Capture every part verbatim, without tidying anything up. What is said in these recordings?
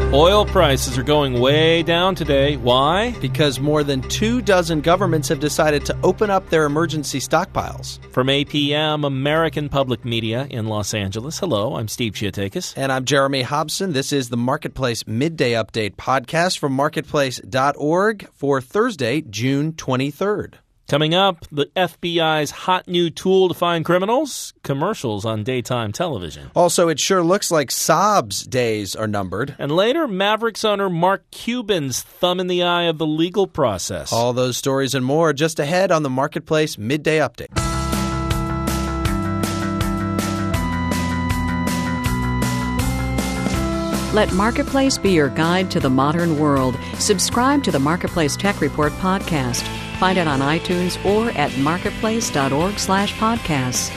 Oil prices are going way down today. Why? Because more than two dozen governments have decided to open up their emergency stockpiles. From A P M, American Public Media in Los Angeles. Hello, I'm Steve Chiatakis. And I'm Jeremy Hobson. This is the Marketplace Midday Update podcast from marketplace dot org for Thursday, June twenty-third. Coming up, the F B I's hot new tool to find criminals, commercials on daytime television. Also, it sure looks like Saab's days are numbered. And later, Mavericks owner Mark Cuban's thumb in the eye of the legal process. All those stories and more just ahead on the Marketplace Midday Update. Let Marketplace be your guide to the modern world. Subscribe to the Marketplace Tech Report podcast. Find it on iTunes or at marketplace dot org slash podcasts.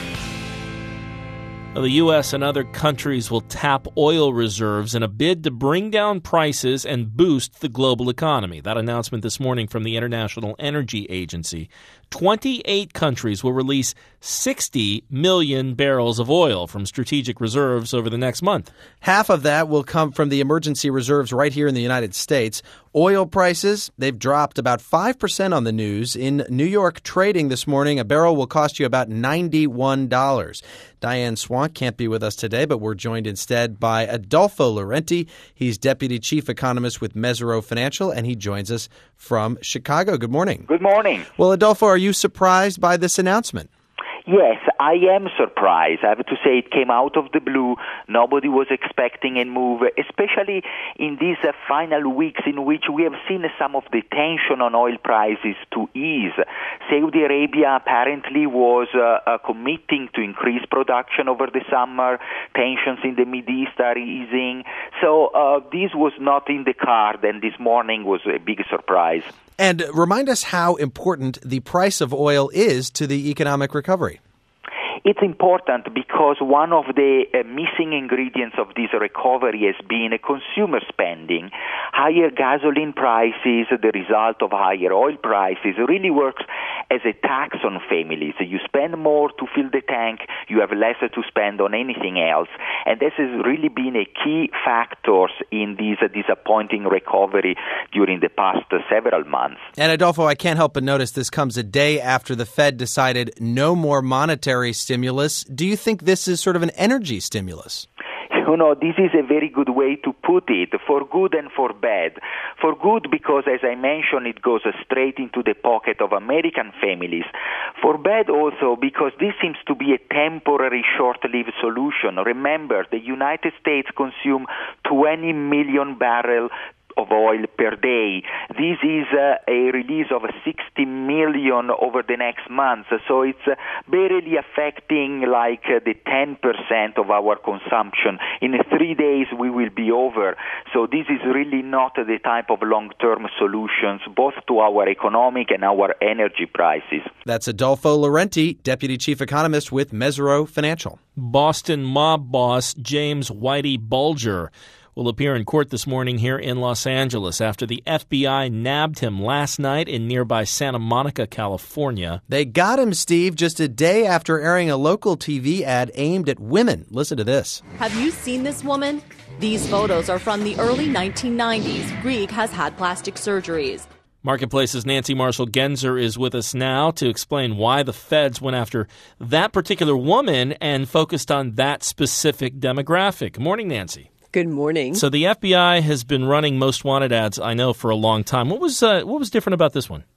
The U S and other countries will tap oil reserves in a bid to bring down prices and boost the global economy. That announcement this morning from the International Energy Agency. twenty-eight countries will release sixty million barrels of oil from strategic reserves over the next month. Half of that will come from the emergency reserves right here in the United States. Oil prices, they've dropped about five percent on the news. In New York trading this morning, a barrel will cost you about ninety-one dollars. Diane Swank can't be with us today, but we're joined instead by Adolfo Laurenti. He's Deputy Chief Economist with Mesirow Financial, and he joins us from Chicago. Good morning. Good morning. Well, Adolfo, are you surprised by this announcement? Yes, I am surprised. I have to say it came out of the blue. Nobody was expecting a move, especially in these uh, final weeks in which we have seen some of the tension on oil prices to ease. Saudi Arabia apparently was uh, uh, committing to increase production over the summer. Tensions in the Mideast are easing. So uh, this was not in the card, and this morning was a big surprise. And remind us how important the price of oil is to the economic recovery. It's important because one of the uh, missing ingredients of this recovery has been consumer spending. Higher gasoline prices, the result of higher oil prices, really works as a tax on families. You spend more to fill the tank, you have less to spend on anything else. And this has really been a key factor in this uh, disappointing recovery during the past uh, several months. And Adolfo, I can't help but notice this comes a day after the Fed decided no more monetary stimulus. Do you think this is sort of an energy stimulus? You know, this is a very good way to put it, for good and for bad. For good because, as I mentioned, it goes straight into the pocket of American families. For bad also because this seems to be a temporary, short-lived solution. Remember, the United States consume twenty million barrels of oil per day. This is uh, a release of sixty million over the next month. So it's uh, barely affecting like uh, the ten percent of our consumption. In three days, we will be over. So this is really not the type of long-term solutions, both to our economic and our energy prices. That's Adolfo Laurenti, Deputy Chief Economist with Mesirow Financial. Boston mob boss James Whitey Bulger will appear in court this morning here in Los Angeles after the F B I nabbed him last night in nearby Santa Monica, California. They got him, Steve, just a day after airing a local T V ad aimed at women. Listen to this. Have you seen this woman? These photos are from the early nineteen nineties. Grieg has had plastic surgeries. Marketplace's Nancy Marshall-Genzer is with us now to explain why the feds went after that particular woman and focused on that specific demographic. Good morning, Nancy. Good morning. So the F B I has been running most wanted ads, I know, for a long time. What was uh, what was different about this one?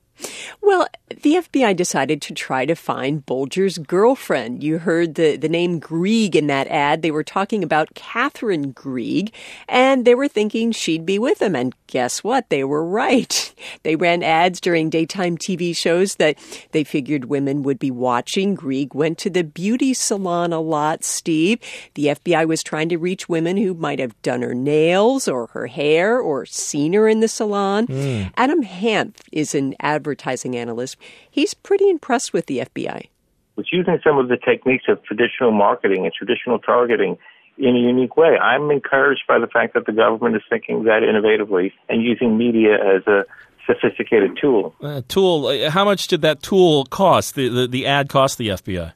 Well, the F B I decided to try to find Bulger's girlfriend. You heard the, the name Grieg in that ad. They were talking about Catherine Grieg, and they were thinking she'd be with him. And guess what? They were right. They ran ads during daytime T V shows that they figured women would be watching. Grieg went to the beauty salon a lot, Steve. The F B I was trying to reach women who might have done her nails or her hair or seen her in the salon. Mm. Adam Hanft is an advertising analyst. He's pretty impressed with the F B I. It's using some of the techniques of traditional marketing and traditional targeting in a unique way. I'm encouraged by the fact that the government is thinking that innovatively and using media as a sophisticated tool. Uh, tool. How much did that tool cost? The, the the ad cost the F B I?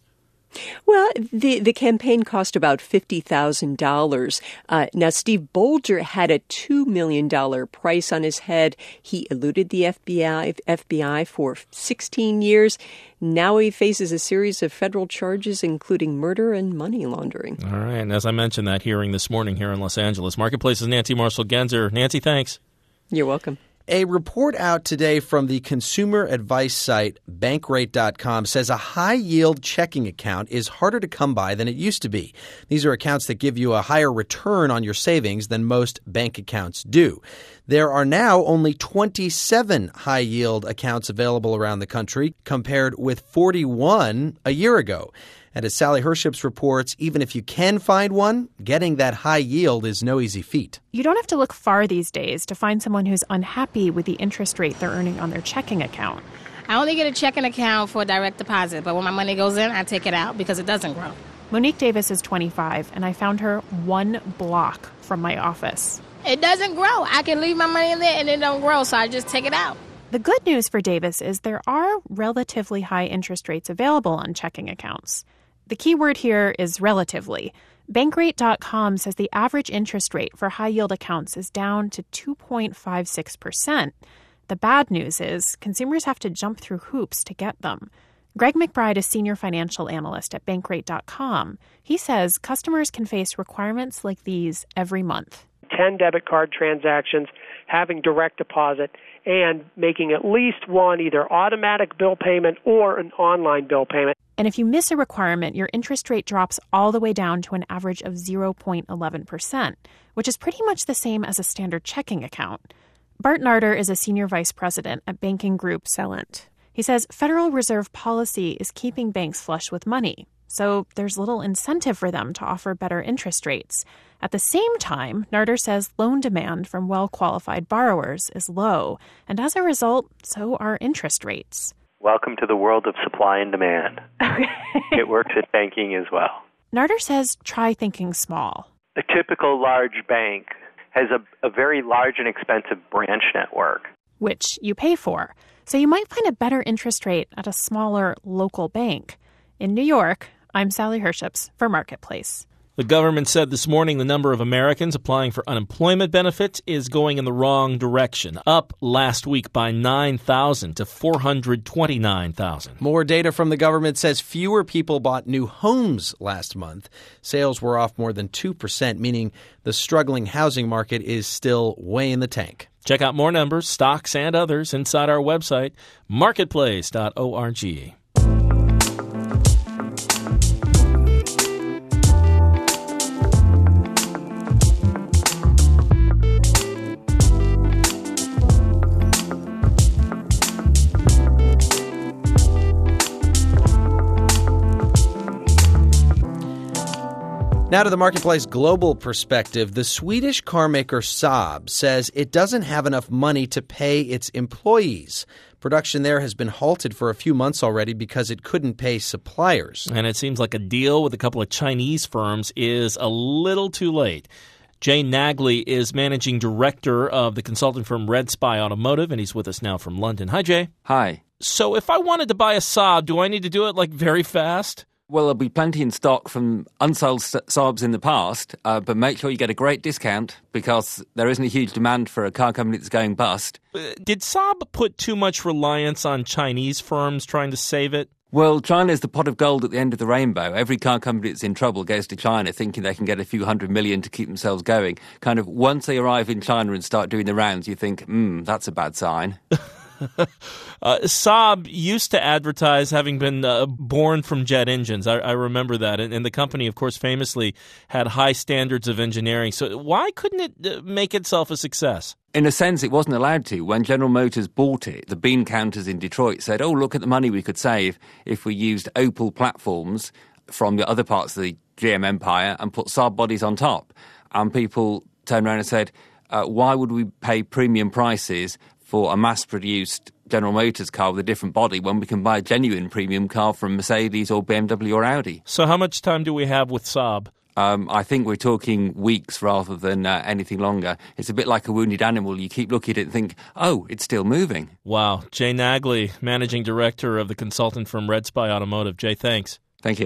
Well, the, the campaign cost about fifty thousand dollars. Uh, now, Steve Bolger had a two million dollars price on his head. He eluded the F B I, F B I for sixteen years. Now he faces a series of federal charges, including murder and money laundering. All right. And as I mentioned, that hearing this morning here in Los Angeles. Marketplace's Nancy Marshall-Genzer. Nancy, thanks. You're welcome. A report out today from the consumer advice site Bankrate dot com says a high-yield checking account is harder to come by than it used to be. These are accounts that give you a higher return on your savings than most bank accounts do. There are now only twenty-seven high-yield accounts available around the country, compared with forty-one a year ago. And as Sally Herships reports, even if you can find one, getting that high yield is no easy feat. You don't have to look far these days to find someone who's unhappy with the interest rate they're earning on their checking account. I only get a checking account for direct deposit, but when my money goes in, I take it out because it doesn't grow. Monique Davis is twenty-five, and I found her one block from my office. It doesn't grow. I can leave my money in there and it don't grow, so I just take it out. The good news for Davis is there are relatively high interest rates available on checking accounts. The key word here is relatively. Bankrate dot com says the average interest rate for high-yield accounts is down to two point five six percent. The bad news is consumers have to jump through hoops to get them. Greg McBride is senior financial analyst at Bankrate dot com. He says customers can face requirements like these every month. ten debit card transactions, having direct deposit, and making at least one either automatic bill payment or an online bill payment. And if you miss a requirement, your interest rate drops all the way down to an average of zero point one one percent, which is pretty much the same as a standard checking account. Bart Narder is a senior vice president at banking group Celent. He says Federal Reserve policy is keeping banks flush with money, so there's little incentive for them to offer better interest rates. At the same time, Narder says loan demand from well-qualified borrowers is low, and as a result, so are interest rates. Welcome to the world of supply and demand. Okay. It works at banking as well. Narder says try thinking small. A typical large bank has a, a very large and expensive branch network, which you pay for. So you might find a better interest rate at a smaller local bank. In New York, I'm Sally Herships for Marketplace. The government said this morning the number of Americans applying for unemployment benefits is going in the wrong direction, up last week by nine thousand to four hundred twenty-nine thousand. More data from the government says fewer people bought new homes last month. Sales were off more than two percent, meaning the struggling housing market is still way in the tank. Check out more numbers, stocks, and others inside our website, marketplace dot org. Now to the Marketplace global perspective. The Swedish carmaker Saab says it doesn't have enough money to pay its employees. Production there has been halted for a few months already because it couldn't pay suppliers. And it seems like a deal with a couple of Chinese firms is a little too late. Jay Nagley is managing director of the consulting firm Red Spy Automotive, and he's with us now from London. Hi, Jay. Hi. So if I wanted to buy a Saab, do I need to do it like very fast? Well, there'll be plenty in stock from unsold Saabs in the past, uh, but make sure you get a great discount because there isn't a huge demand for a car company that's going bust. Uh, did Saab put too much reliance on Chinese firms trying to save it? Well, China is the pot of gold at the end of the rainbow. Every car company that's in trouble goes to China thinking they can get a few hundred million to keep themselves going. Kind of once they arrive in China and start doing the rounds, you think, hmm, that's a bad sign. uh, Saab used to advertise having been uh, born from jet engines. I, I remember that. And, and the company, of course, famously had high standards of engineering. So why couldn't it uh, make itself a success? In a sense, it wasn't allowed to. When General Motors bought it, the bean counters in Detroit said, oh, look at the money we could save if we used Opel platforms from the other parts of the G M empire and put Saab bodies on top. And people turned around and said, uh, why would we pay premium prices for a mass-produced General Motors car with a different body when we can buy a genuine premium car from Mercedes or B M W or Audi? So how much time do we have with Saab? Um, I think we're talking weeks rather than uh, anything longer. It's a bit like a wounded animal. You keep looking at it and think, oh, it's still moving. Wow. Jay Nagley, managing director of the consultant firm Red Spy Automotive. Jay, thanks. Thank you.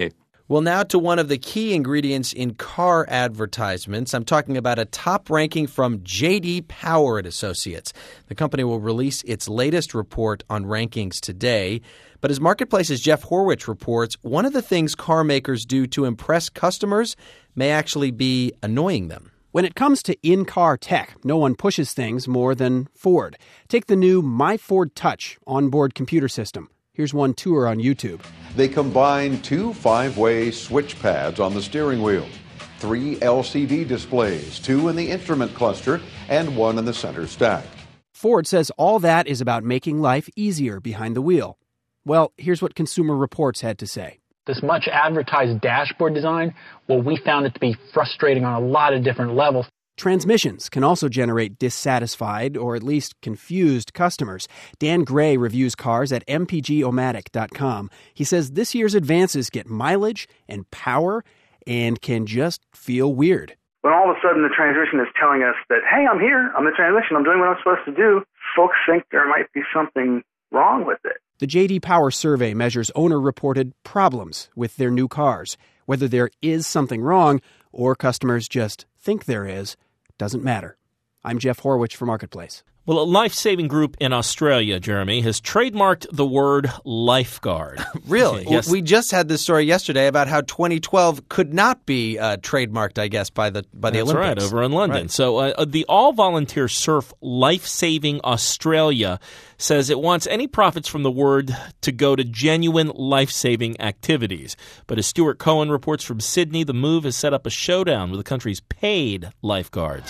Well, now to one of the key ingredients in car advertisements. I'm talking about a top ranking from J D Power and Associates. The company will release its latest report on rankings today. But as Marketplace's Jeff Horwich reports, one of the things car makers do to impress customers may actually be annoying them. When it comes to in-car tech, no one pushes things more than Ford. Take the new My Ford Touch onboard computer system. Here's one tour on YouTube. They combine two five-way switch pads on the steering wheel, three L C D displays, two in the instrument cluster, and one in the center stack. Ford says all that is about making life easier behind the wheel. Well, here's what Consumer Reports had to say. This much advertised dashboard design, well, we found it to be frustrating on a lot of different levels. Transmissions can also generate dissatisfied or at least confused customers. Dan Gray reviews cars at m p g o matic dot com. He says this year's advances get mileage and power and can just feel weird. When all of a sudden the transmission is telling us that, hey, I'm here, I'm the transmission, I'm doing what I'm supposed to do, folks think there might be something wrong with it. The J D Power survey measures owner-reported problems with their new cars. Whether there is something wrong or customers just think there is, doesn't matter. I'm Jeff Horwich for Marketplace. Well, a life-saving group in Australia, Jeremy, has trademarked the word lifeguard. Really? Yes. We just had this story yesterday about how twenty twelve could not be uh, trademarked, I guess, by the by the That's Olympics. right, over in London. Right. So uh, the all-volunteer surf Life-Saving Australia says it wants any profits from the word to go to genuine life-saving activities. But as Stuart Cohen reports from Sydney, the move has set up a showdown with the country's paid lifeguards.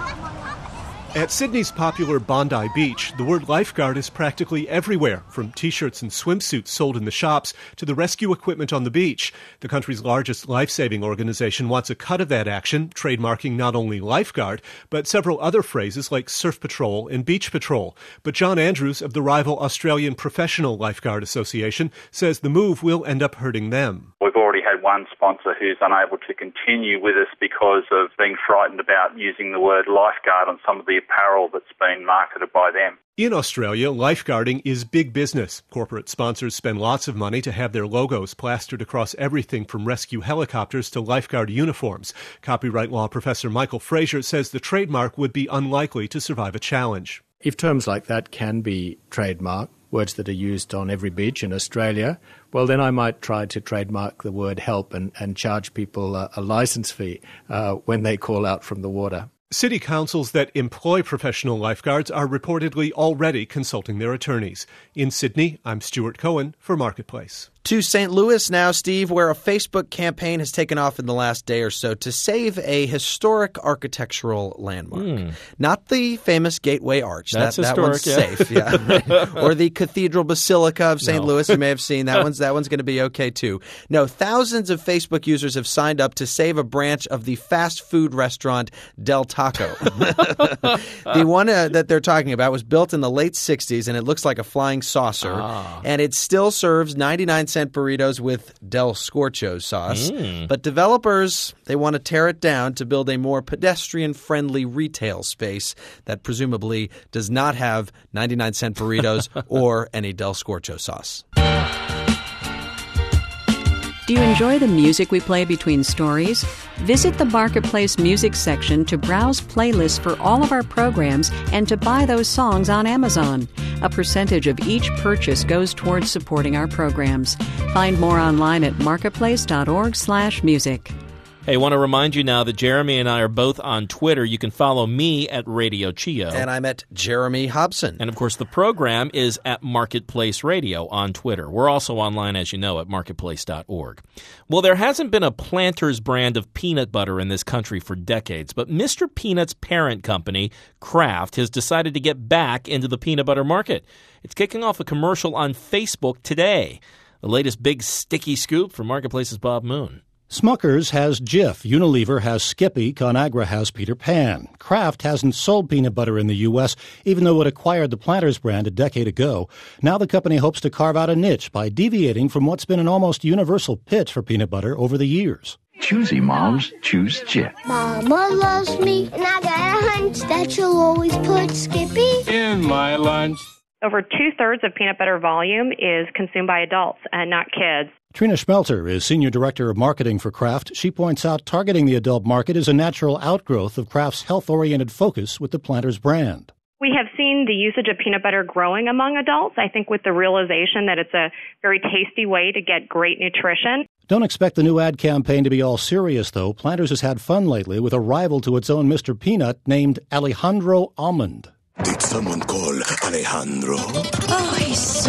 At Sydney's popular Bondi Beach, the word lifeguard is practically everywhere, from T-shirts and swimsuits sold in the shops to the rescue equipment on the beach. The country's largest life-saving organization wants a cut of that action, trademarking not only lifeguard, but several other phrases like surf patrol and beach patrol. But John Andrews of the rival Australian Professional Lifeguard Association says the move will end up hurting them. We've already had one sponsor who's unable to continue with us because of being frightened about using the word lifeguard on some of the apparel that's been marketed by them. In Australia, lifeguarding is big business. Corporate sponsors spend lots of money to have their logos plastered across everything from rescue helicopters to lifeguard uniforms. Copyright law professor Michael Fraser says the trademark would be unlikely to survive a challenge. If terms like that can be trademarked, words that are used on every beach in Australia, well, then I might try to trademark the word help and, and charge people a, a license fee uh, when they call out from the water. City councils that employ professional lifeguards are reportedly already consulting their attorneys. In Sydney, I'm Stuart Cohen for Marketplace. To Saint Louis now, Steve, where a Facebook campaign has taken off in the last day or so to save a historic architectural landmark. Mm. Not the famous Gateway Arch. That's that, historic, that one's yeah. safe. Yeah. Or the Cathedral Basilica of Saint No. Louis. You may have seen that one's that one's going to be okay too. No, thousands of Facebook users have signed up to save a branch of the fast food restaurant Del Taco. The one uh, that they're talking about was built in the late sixties, and it looks like a flying saucer. Ah. And it still serves ninety-nine cent burritos with Del Scorcho sauce. Mm. But developers, they want to tear it down to build a more pedestrian-friendly retail space that presumably does not have ninety-nine cent burritos or any Del Scorcho sauce. Do you enjoy the music we play between stories? Visit the Marketplace Music section to browse playlists for all of our programs and to buy those songs on Amazon. A percentage of each purchase goes towards supporting our programs. Find more online at marketplace.org slash music. Hey, I want to remind you now that Jeremy and I are both on Twitter. You can follow me at Radio Chio. And I'm at Jeremy Hobson. And, of course, the program is at Marketplace Radio on Twitter. We're also online, as you know, at marketplace dot org. Well, there hasn't been a Planters brand of peanut butter in this country for decades, but Mister Peanut's parent company, Kraft, has decided to get back into the peanut butter market. It's kicking off a commercial on Facebook today. The latest big sticky scoop from Marketplace's Bob Moon. Smucker's has Jif, Unilever has Skippy, Conagra has Peter Pan. Kraft hasn't sold peanut butter in the U S, even though it acquired the Planters brand a decade ago. Now the company hopes to carve out a niche by deviating from what's been an almost universal pitch for peanut butter over the years. Choosy moms choose Jif. Mama loves me, and I got a hunch that she'll always put Skippy in my lunch. Over two-thirds of peanut butter volume is consumed by adults and not kids. Trina Schmelter is Senior Director of Marketing for Kraft. She points out targeting the adult market is a natural outgrowth of Kraft's health-oriented focus with the Planters brand. We have seen the usage of peanut butter growing among adults, I think with the realization that it's a very tasty way to get great nutrition. Don't expect the new ad campaign to be all serious, though. Planters has had fun lately with a rival to its own Mister Peanut named Alejandro Almond. Did someone call Alejandro? Oh, he's so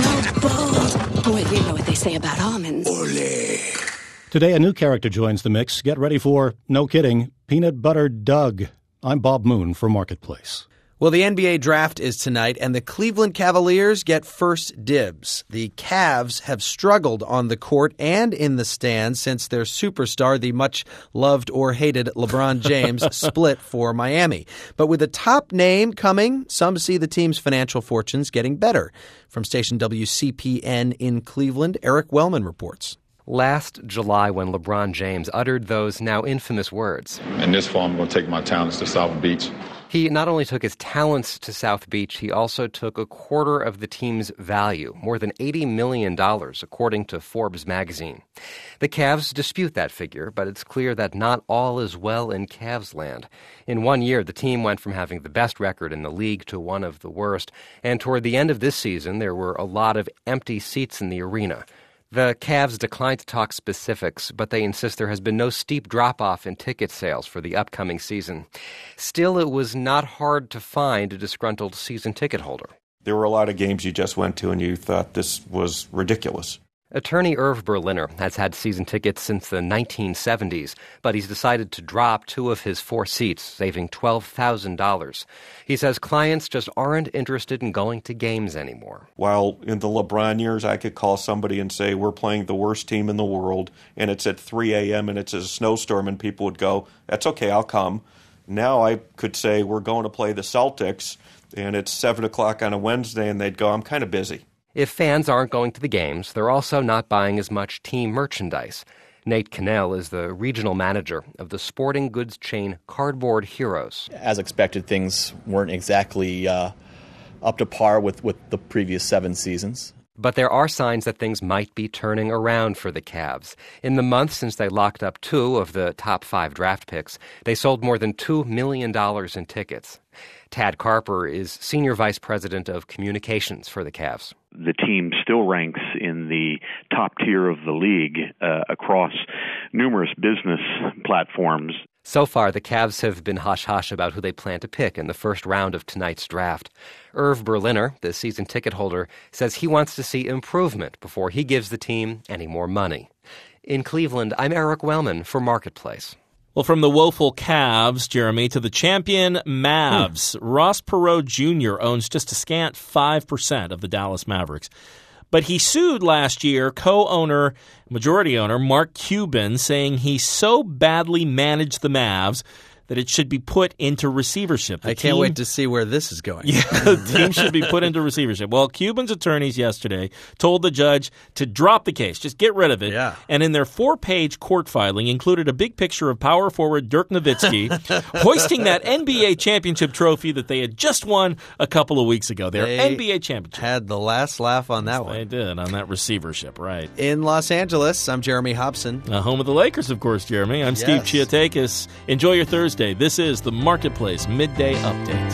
bold. Well, you know what they say about almonds. Ole. Today, a new character joins the mix. Get ready for, no kidding, Peanut Butter Doug. I'm Bob Moon for Marketplace. Well, the N B A draft is tonight, and the Cleveland Cavaliers get first dibs. The Cavs have struggled on the court and in the stands since their superstar, the much-loved or hated LeBron James, split for Miami. But with a top name coming, some see the team's financial fortunes getting better. From station W C P N in Cleveland, Eric Wellman reports. Last July, when LeBron James uttered those now infamous words. In this fall, I'm going to take my talents to South Beach. He not only took his talents to South Beach, he also took a quarter of the team's value, more than eighty million dollars, according to Forbes magazine. The Cavs dispute that figure, but it's clear that not all is well in Cavs land. In one year, the team went from having the best record in the league to one of the worst, and toward the end of this season, there were a lot of empty seats in the arena. The Cavs declined to talk specifics, but they insist there has been no steep drop-off in ticket sales for the upcoming season. Still, it was not hard to find a disgruntled season ticket holder. There were a lot of games you just went to and you thought this was ridiculous. Attorney Irv Berliner has had season tickets since the nineteen seventies, but he's decided to drop two of his four seats, saving twelve thousand dollars. He says clients just aren't interested in going to games anymore. While in the LeBron years, I could call somebody and say, we're playing the worst team in the world, and it's at three a.m. and it's a snowstorm, and people would go, that's okay, I'll come. Now I could say, we're going to play the Celtics, and it's seven o'clock on a Wednesday, and they'd go, I'm kind of busy. If fans aren't going to the games, they're also not buying as much team merchandise. Nate Cannell is the regional manager of the sporting goods chain Cardboard Heroes. As expected, things weren't exactly uh, up to par with, with the previous seven seasons. But there are signs that things might be turning around for the Cavs. In the month since they locked up two of the top five draft picks, they sold more than two million dollars in tickets. Tad Carper is Senior Vice President of Communications for the Cavs. The team still ranks in the top tier of the league uh, across numerous business platforms. So far, the Cavs have been hush-hush about who they plan to pick in the first round of tonight's draft. Irv Berliner, the season ticket holder, says he wants to see improvement before he gives the team any more money. In Cleveland, I'm Eric Wellman for Marketplace. Well, from the woeful Cavs, Jeremy, to the champion Mavs, hmm. Ross Perot Junior owns just a scant five percent of the Dallas Mavericks. But he sued last year co-owner, majority owner, Mark Cuban, saying he so badly managed the Mavs that it should be put into receivership. The I can't team, wait to see where this is going. Yeah, the team should be put into receivership. Well, Cuban's attorneys yesterday told the judge to drop the case, just get rid of it. Yeah. And in their four-page court filing included a big picture of power forward Dirk Nowitzki hoisting that N B A championship trophy that they had just won a couple of weeks ago. Their they N B A championship. Had the last laugh on that yes, one. They did, on that receivership, right. In Los Angeles, I'm Jeremy Hobson. Uh, home of the Lakers, of course, Jeremy. I'm yes. Steve Chiatakis. Enjoy your Thursday. This is the Marketplace Midday Update.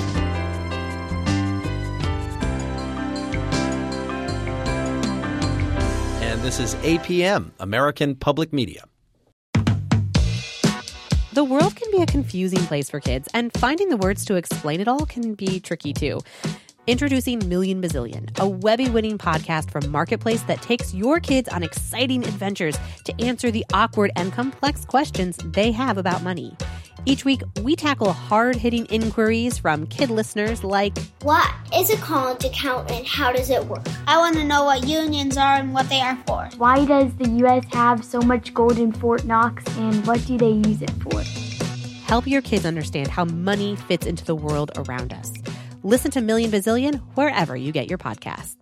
And this is A P M, American Public Media. The world can be a confusing place for kids, and finding the words to explain it all can be tricky too. Introducing Million Bazillion, a Webby-winning podcast from Marketplace that takes your kids on exciting adventures to answer the awkward and complex questions they have about money. Each week, we tackle hard-hitting inquiries from kid listeners like, what is a college account and how does it work? I want to know what unions are and what they are for. Why does the U S have so much gold in Fort Knox and what do they use it for? Help your kids understand how money fits into the world around us. Listen to Million Bazillion wherever you get your podcasts.